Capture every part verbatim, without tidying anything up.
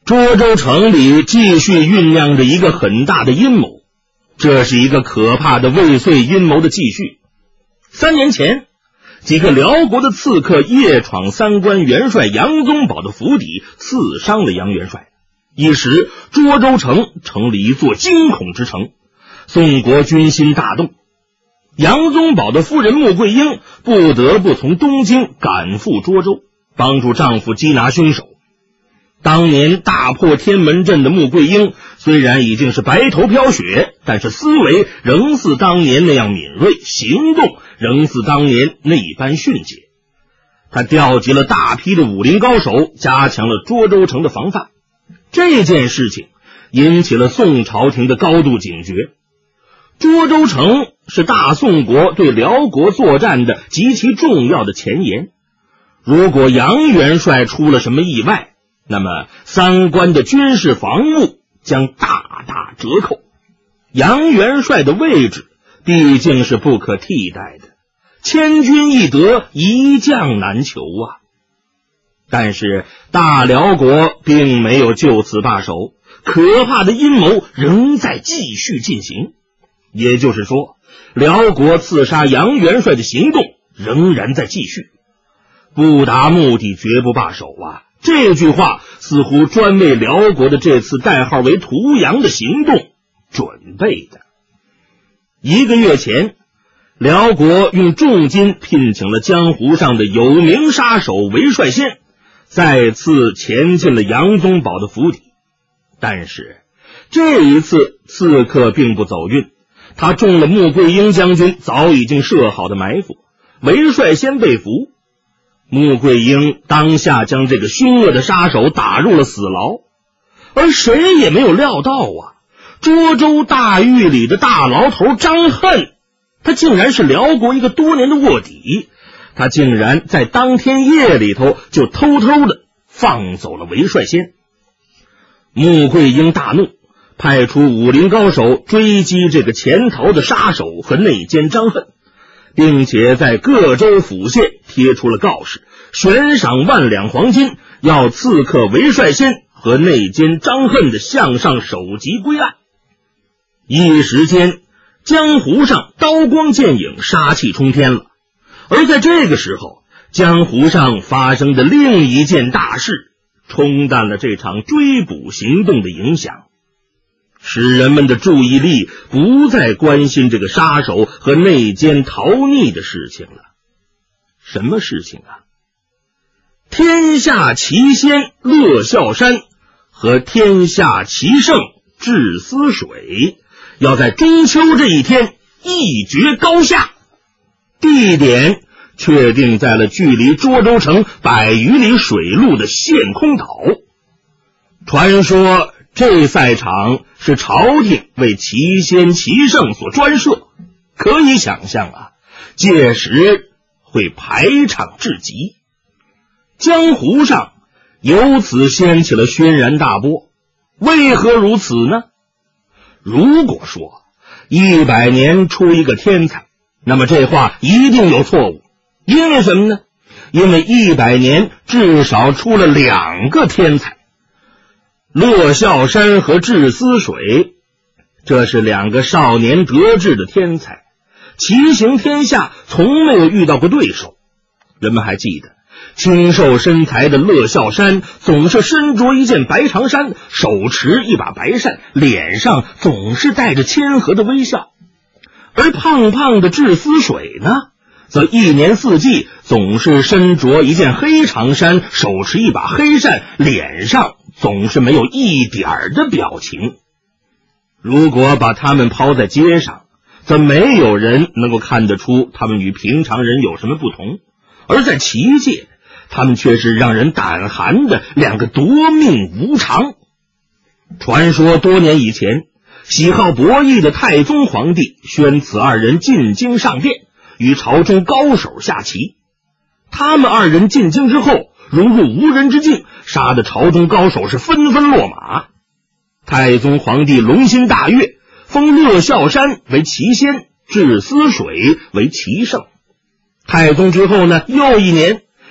涿州城里继续酝酿着一个很大的阴谋，这是一个可怕的未遂阴谋的继续。三年前，几个辽国的刺客夜闯三关元帅杨宗保的府邸，刺伤了杨元帅，一时涿州城成了一座惊恐之城，宋国军心大动。杨宗保的夫人穆桂英不得不从东京赶赴涿州，帮助丈夫缉拿凶手。当年大破天门阵的穆桂英虽然已经是白头飘雪，但是思维仍似当年那样敏锐，行动仍似当年那般迅捷。他调集了大批的武林高手，加强了涿州城的防范。这件事情引起了宋朝廷的高度警觉。涿州城是大宋国对辽国作战的极其重要的前沿，如果杨元帅出了什么意外，那么三关的军事防务将大打折扣。杨元帅的位置毕竟是不可替代的，千军易得，一将难求啊。但是大辽国并没有就此罢手，可怕的阴谋仍在继续进行。也就是说，辽国刺杀杨元帅的行动仍然在继续，不达目的绝不罢手啊。这句话似乎专为辽国的这次代号为屠阳的行动准备的。一个月前，辽国用重金聘请了江湖上的有名杀手韦帅先，再次潜进了杨宗保的府邸。但是这一次刺客并不走运，他中了穆桂英将军早已经设好的埋伏，韦帅先被俘。穆桂英当下将这个凶恶的杀手打入了死牢，而谁也没有料到啊，涿州大狱里的大牢头张恨，他竟然是辽国一个多年的卧底，他竟然在当天夜里头就偷偷的放走了韦帅先。穆桂英大怒，派出武林高手追击这个潜逃的杀手和内奸张恨，并且在各州府县贴出了告示，悬赏万两黄金，要刺客韦帅先和内奸张恨的向上首级归案。一时间江湖上刀光剑影，杀气冲天了。而在这个时候，江湖上发生的另一件大事冲淡了这场追捕行动的影响，使人们的注意力不再关心这个杀手和内奸逃匿的事情了。什么事情啊？天下奇仙乐笑山和天下奇圣智思水要在中秋这一天一决高下，地点确定在了距离涿州城百余里水路的陷空岛。传说这赛场是朝廷为奇仙奇圣所专设，可以想象啊，届时会排场至极。江湖上由此掀起了轩然大波。为何如此呢？如果说一百年出一个天才，那么这话一定有错误。因为什么呢？因为一百年至少出了两个天才。乐笑山和智思水，这是两个少年得志的天才，奇行天下，从没有遇到过对手。人们还记得清瘦身材的乐笑山总是身着一件白长衫，手持一把白扇，脸上总是带着谦和的微笑。而胖胖的智思水呢，则一年四季总是身着一件黑长衫，手持一把黑扇，脸上总是没有一点的表情。如果把他们抛在街上，则没有人能够看得出他们与平常人有什么不同，而在奇界，他们却是让人胆寒的两个夺命无常。传说多年以前，喜好博弈的太宗皇帝宣此二人进京上殿，与朝中高手下棋。他们二人进京之后，如入无人之境，杀得朝中高手是纷纷落马。太宗皇帝龙心大悦，封乐笑山为奇仙，智思水为奇圣。太宗之后呢，又一年，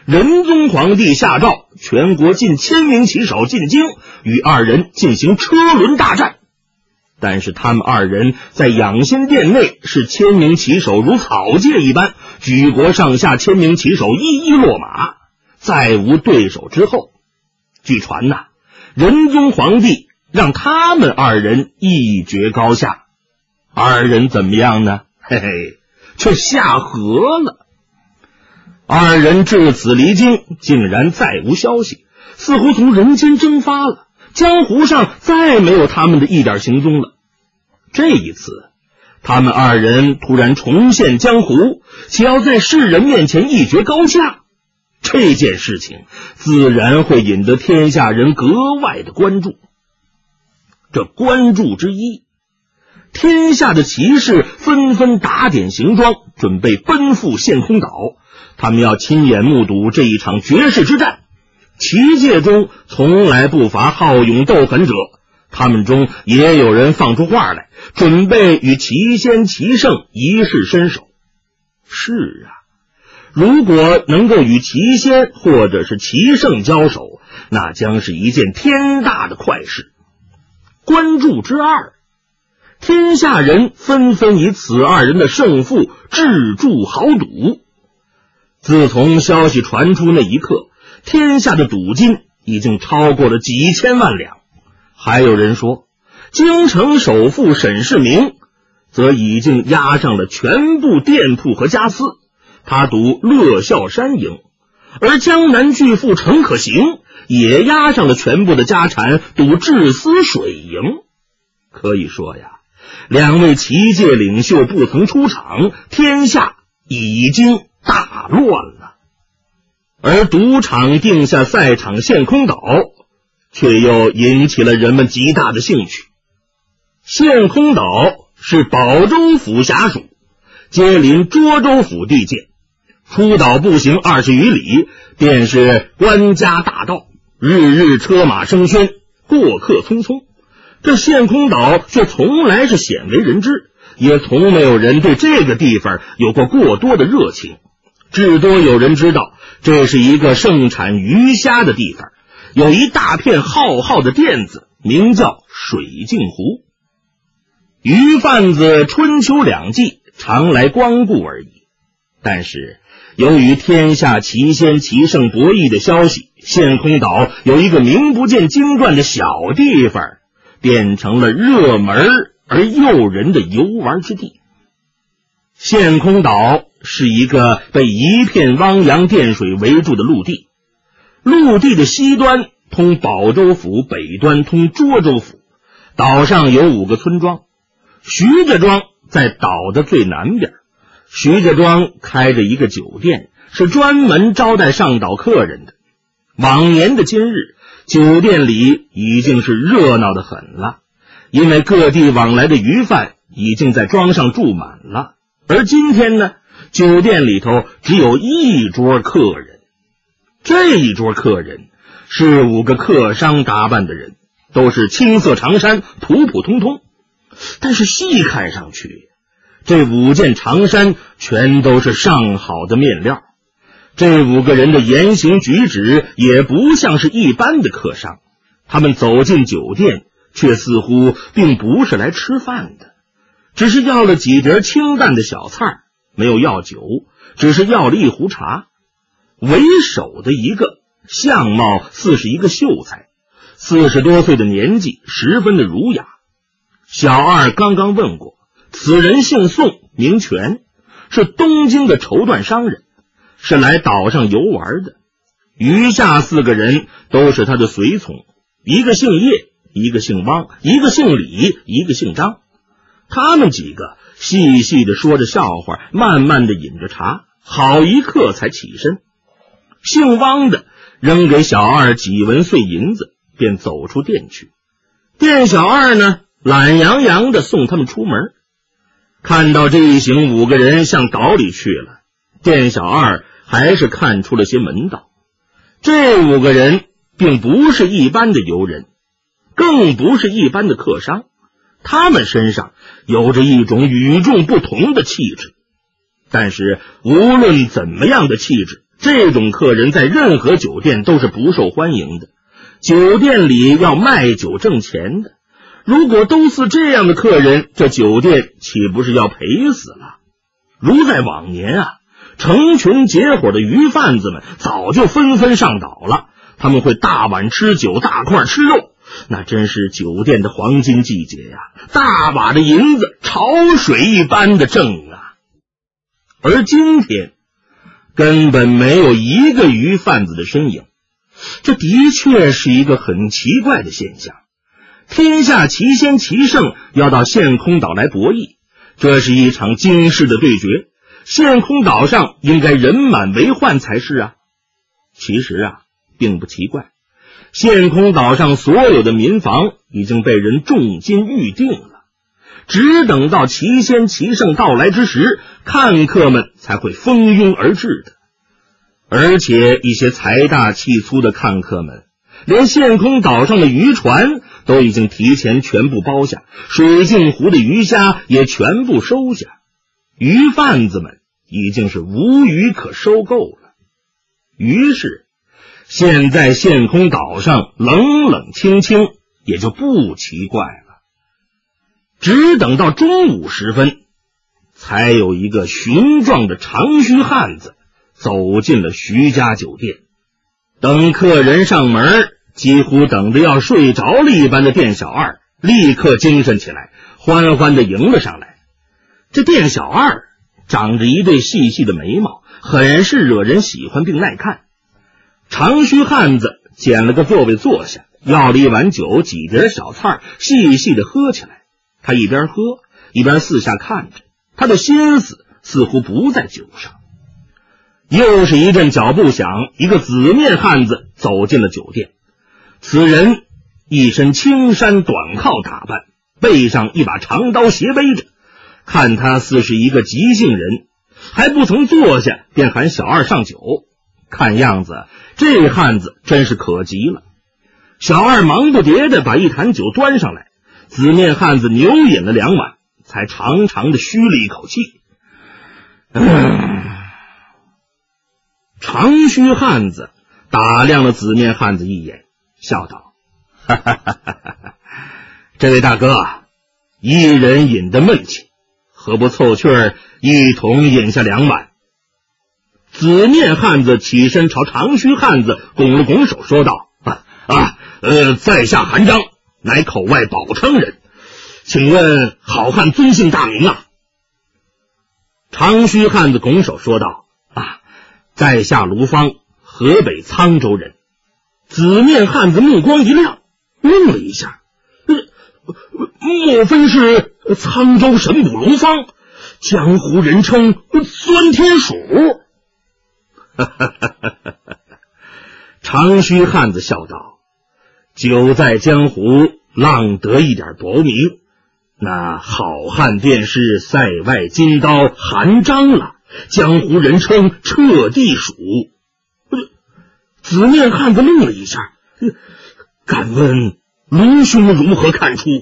仁宗皇帝下诏，全国近千名骑手进京，与二人进行车轮大战。但是他们二人在养心殿内是千名骑手如草芥一般，举国上下千名骑手一一落马，再无对手之后。据传呐、啊，仁宗皇帝让他们二人一决高下。二人怎么样呢？嘿嘿，却下河了。二人至此离京，竟然再无消息，似乎从人间蒸发了，江湖上再没有他们的一点行踪了。这一次他们二人突然重现江湖，且要在世人面前一决高下，这件事情自然会引得天下人格外的关注。这关注之一，天下的骑士纷纷打点行装，准备奔赴陷空岛，他们要亲眼目睹这一场绝世之战。骑界中从来不乏好勇斗狠者，他们中也有人放出话来，准备与齐仙齐圣一试身手。是啊，如果能够与齐仙或者是齐圣交手，那将是一件天大的快事。关注之二，天下人纷纷以此二人的胜负置注豪赌。自从消息传出那一刻，天下的赌金已经超过了几千万两。还有人说，京城首富沈世民则已经押上了全部店铺和家私，他赌乐笑山赢；而江南巨富程可行也押上了全部的家产，赌至思水赢。可以说呀，两位骑界领袖不曾出场，天下已经大乱了。而赌场定下赛场陷空岛，却又引起了人们极大的兴趣。陷空岛是保州府辖属，接邻涿州府地界，出岛步行二十余里，便是官家大道，日日车马声喧，过客匆匆。这陷空岛却从来是鲜为人知，也从没有人对这个地方有过过多的热情。至多有人知道这是一个盛产鱼虾的地方，有一大片浩浩的甸子，名叫水镜湖。鱼贩子春秋两季常来光顾而已。但是由于天下奇仙奇圣博弈的消息，陷空岛有一个名不见经传的小地方，变成了热门而诱人的游玩之地。陷空岛是一个被一片汪洋滇水围住的陆地，陆地的西端通保州府，北端通涿州府。岛上有五个村庄，徐家庄在岛的最南边。徐家庄开着一个酒店，是专门招待上岛客人的。往年的今日，酒店里已经是热闹得很了，因为各地往来的鱼贩已经在庄上住满了。而今天呢，酒店里头只有一桌客人。这一桌客人是五个客商打扮的人，都是青色长衫，普普通通。但是细看上去，这五件长衫全都是上好的面料。这五个人的言行举止也不像是一般的客商，他们走进酒店，却似乎并不是来吃饭的，只是要了几碟清淡的小菜，没有要酒，只是要了一壶茶。为首的一个相貌似是一个秀才，四十多岁的年纪，十分的儒雅。小二刚刚问过，此人姓宋，名权，是东京的绸缎商人，是来岛上游玩的。余下四个人都是他的随从，一个姓叶，一个姓汪，一个姓李，一个姓张。他们几个细细的说着笑话，慢慢的饮着茶，好一刻才起身。姓汪的扔给小二几文碎银子，便走出店去。店小二呢，懒洋洋的送他们出门。看到这一行五个人向岛里去了，店小二还是看出了些门道。这五个人并不是一般的游人，更不是一般的客商，他们身上有着一种与众不同的气质。但是无论怎么样的气质， 这种客人在任何酒店都是不受欢迎的，酒店里要卖酒挣钱的，如果都是这样的客人，这酒店岂不是要赔死了？如在往年啊，成群结伙的鱼贩子们早就纷纷上岛了，他们会大碗吃酒，大块吃肉，那真是酒店的黄金季节呀，大把的银子潮水一般的挣啊。而今天根本没有一个鱼贩子的身影，这的确是一个很奇怪的现象。天下奇仙奇圣要到陷空岛来博弈，这是一场惊世的对决，陷空岛上应该人满为患才是啊。其实啊，并不奇怪，陷空岛上所有的民房已经被人重金预定了，只等到奇仙奇圣到来之时，看客们才会蜂拥而至的。而且一些财大气粗的看客们，连陷空岛上的渔船都已经提前全部包下，水镜湖的鱼虾也全部收下，鱼贩子们已经是无鱼可收购了。于是现在陷空岛上冷冷清清，也就不奇怪了。只等到中午时分，才有一个雄壮的长须汉子走进了徐家酒店。等客人上门，几乎等得要睡着了一般的店小二立刻精神起来，欢欢地迎了上来。这店小二长着一对细细的眉毛，很是惹人喜欢并耐看。长须汉子捡了个座位坐下，要了一碗酒，几碟小菜，细细地喝起来。他一边喝一边四下看着，他的心思似乎不在酒上。又是一阵脚步响，一个紫面汉子走进了酒店。此人一身青衫短靠打扮，背上一把长刀斜背着，看他似是一个急性人，还不曾坐下便喊小二上酒。看样子这汉子真是可急了。小二忙不迭地把一坛酒端上来，紫面汉子牛饮了两碗，才长长的吁了一口气。嗯，长须汉子打量了紫面汉子一眼，笑道：哈哈哈哈哈，这位大哥啊，一人饮得闷气，何不凑趣儿一同饮下两碗？紫面汉子起身朝长须汉子拱了拱手，说道：啊啊呃，在下韩章，乃口外宝昌人，请问好汉尊姓大名啊？长须汉子拱手说道：啊，在下卢芳，河北沧州人。紫面汉子目光一亮，愣了一下，呃、莫非是沧州神捕卢芳，江湖人称钻天鼠？长须汉子笑道：久在江湖，浪得一点薄名，那好汉便是塞外金刀韩章了，江湖人称彻地鼠。紫面汉子愣了一下，敢问卢兄如何看出？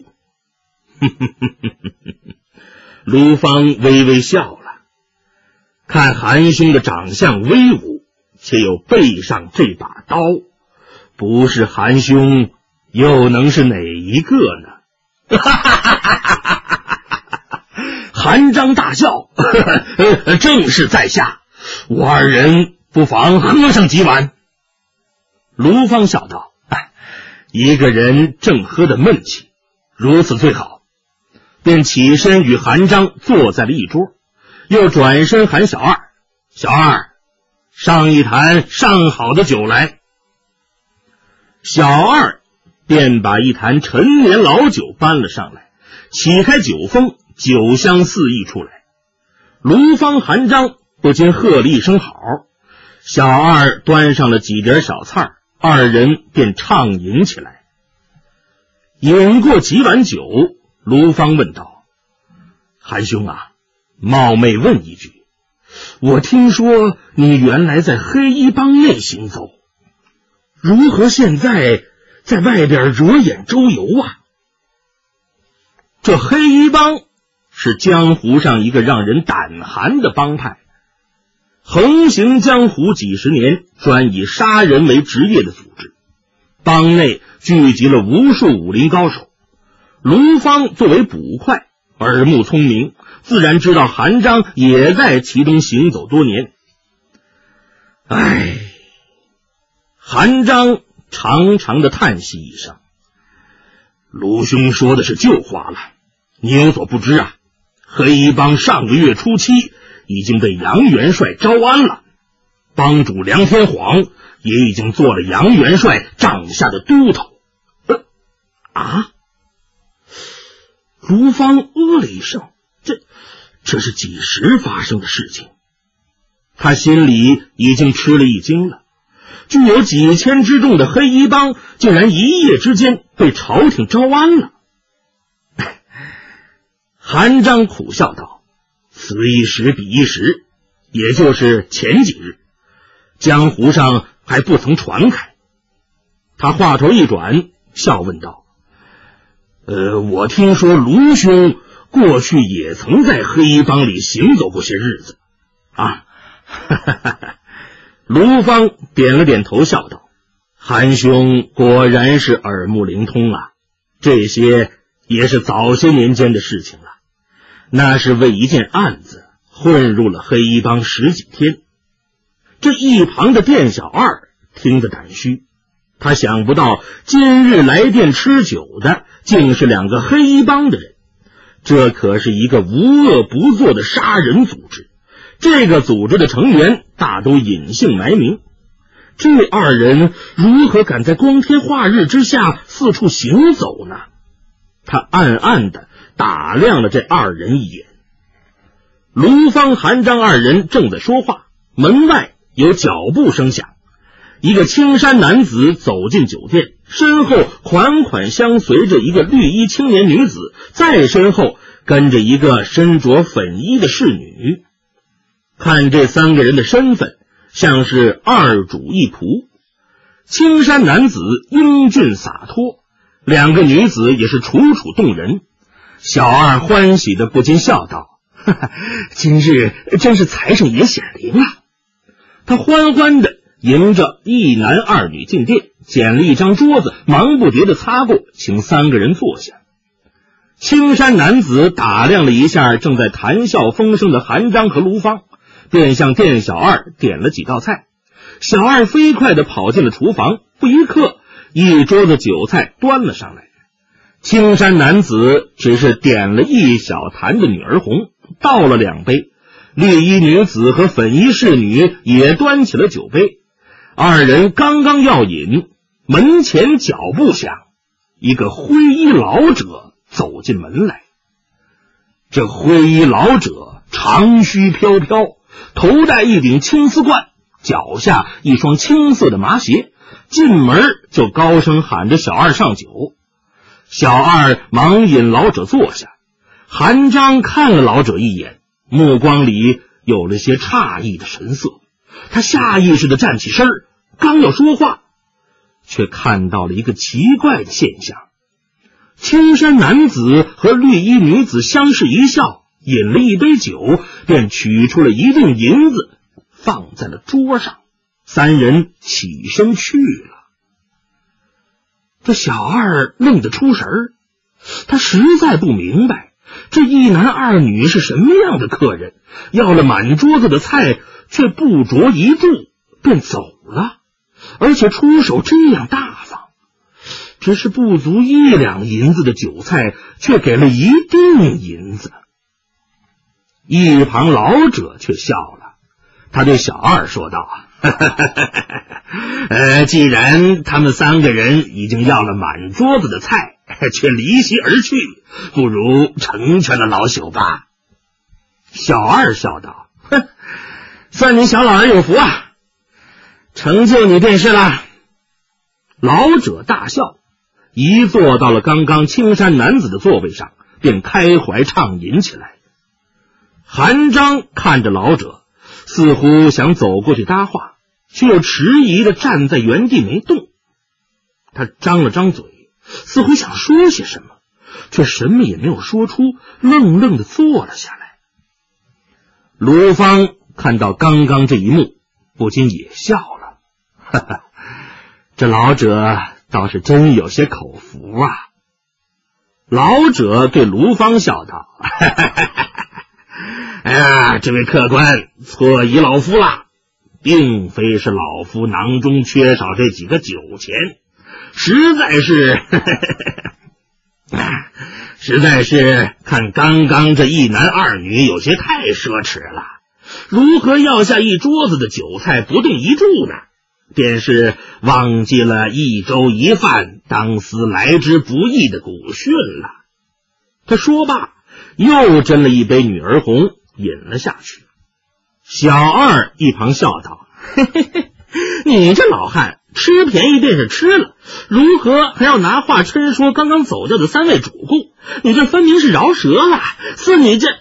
卢芳微微笑了，看韩兄的长相威武，且有背上这把刀，不是韩兄又能是哪一个呢？韩章大笑，正是在下，我二人不妨喝上几碗。卢芳笑道：哎，一个人正喝得闷气，如此最好。便起身与韩章坐在了一桌，又转身喊小二：小二，上一坛上好的酒来。小二便把一坛陈年老酒搬了上来，起开酒封，酒香四溢出来。卢芳、韩章不禁喝了一声好，小二端上了几碟小菜，二人便畅饮起来。饮过几碗酒，卢芳问道：韩兄啊，冒昧问一句，我听说你原来在黑衣帮内行走，如何现在在外边惹眼周游啊？这黑衣帮是江湖上一个让人胆寒的帮派， 横行江湖几十年，专以杀人为职业的组织，帮内聚集了无数武林高手。卢芳作为捕快，耳目聪明，自然知道韩章也在其中行走多年。唉，韩章长长的叹息一声，卢兄说的是旧话了，你有所不知啊，黑衣帮上个月初七已经被杨元帅招安了，帮主梁天晃也已经做了杨元帅帐下的都头。呃啊！卢芳呃了一声，这这是几时发生的事情？他心里已经吃了一惊了，具有几千之众的黑衣帮竟然一夜之间被朝廷招安了。韩章苦笑道，此一时彼一时，也就是前几日，江湖上还不曾传开。他话头一转，笑问道，呃，我听说卢兄过去也曾在黑衣帮里行走过些日子啊。卢芳点了点头，笑道，韩兄果然是耳目灵通啊，这些也是早些年间的事情了，那是为一件案子混入了黑衣帮十几天。这一旁的店小二听得胆虚，他想不到今日来店吃酒的竟是两个黑衣帮的人，这可是一个无恶不作的杀人组织，这个组织的成员大都隐姓埋名，这二人如何敢在光天化日之下四处行走呢？他暗暗地打量了这二人一眼。卢芳、韩章二人正在说话，门外有脚步声响，一个青衫男子走进酒店，身后款款相随着一个绿衣青年女子，再身后跟着一个身着粉衣的侍女。看这三个人的身份，像是二主一仆。青衫男子英俊洒脱，两个女子也是楚楚动人。小二欢喜的不禁笑道，哈哈，今日真是财神爷显灵啊。他欢欢的迎着一男二女进店，捡了一张桌子，忙不迭的擦过，请三个人坐下。青衫男子打量了一下正在谈笑风生的韩章和卢芳，便向店小二点了几道菜。小二飞快地跑进了厨房，不一刻，一桌子酒菜端了上来。青衫男子只是点了一小坛的女儿红，倒了两杯，绿衣女子和粉衣侍女也端起了酒杯。二人刚刚要饮，门前脚步响，一个灰衣老者走进门来。这灰衣老者长须飘飘，头戴一顶青丝冠，脚下一双青色的麻鞋，进门就高声喊着小二上酒。小二忙引老者坐下，韩章看了老者一眼，目光里有了些诧异的神色。他下意识地站起身，刚要说话，却看到了一个奇怪的现象。青衫男子和绿衣女子相视一笑，饮了一杯酒，便取出了一锭银子放在了桌上，三人起身去了。这小二愣得出神儿，他实在不明白这一男二女是什么样的客人，要了满桌子的菜，却不着一炷便走了，而且出手这样大方，只是不足一两银子的酒菜，却给了一锭银子。一旁老者却笑了，他对小二说道，呃，既然他们三个人已经要了满桌子的菜，却离席而去，不如成全了老朽吧。小二笑道，哼，算你小老儿有福啊，成就你便是了。老者大笑，一坐到了刚刚青衫男子的座位上，便开怀畅饮起来。韩章看着老者，似乎想走过去搭话，却又迟疑地站在原地没动。他张了张嘴，似乎想说些什么，却什么也没有说出，愣愣地坐了下来。卢芳看到刚刚这一幕，不禁也笑了。哈哈，这老者倒是真有些口福啊。老者对卢芳笑道：哈哈哈哈，哎呀，这位客官错疑老夫了，并非是老夫囊中缺少这几个酒钱，实在是呵呵呵实在是看刚刚这一男二女有些太奢侈了，如何要下一桌子的酒菜不动一柱呢？便是忘记了一粥一饭当思来之不易的古训了。他说罢，又斟了一杯女儿红饮了下去。小二一旁笑道：嘿嘿嘿，你这老汉吃便宜便是吃了，如何还要拿话嗔说刚刚走掉的三位主顾？你这分明是饶舌了，似你这……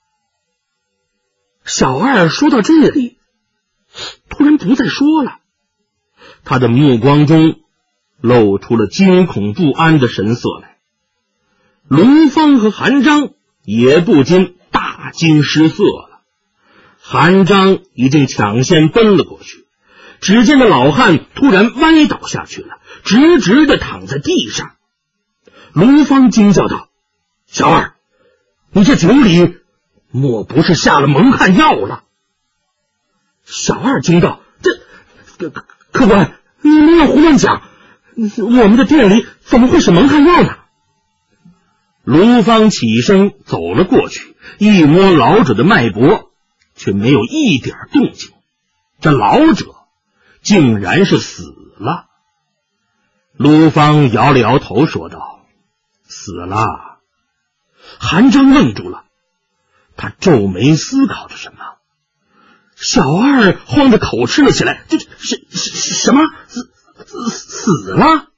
小二说到这里，突然不再说了，他的目光中露出了惊恐不安的神色来。卢芳和韩章也不禁大惊失色了。韩章已经抢先奔了过去，只见那老汉突然歪倒下去了，直直的躺在地上。卢芳惊叫道：小二，你这酒里莫不是下了蒙汗药了？小二惊道：这客客官，你没有胡乱讲，我们的店里怎么会是蒙汗药呢？卢芳起身走了过去，一摸老者的脉搏，却没有一点动静。这老者竟然是死了。卢芳摇了摇头说道：死了。韩章愣住了，他皱眉思考着什么。小二慌得口吃了起来：这是什么？死死死了？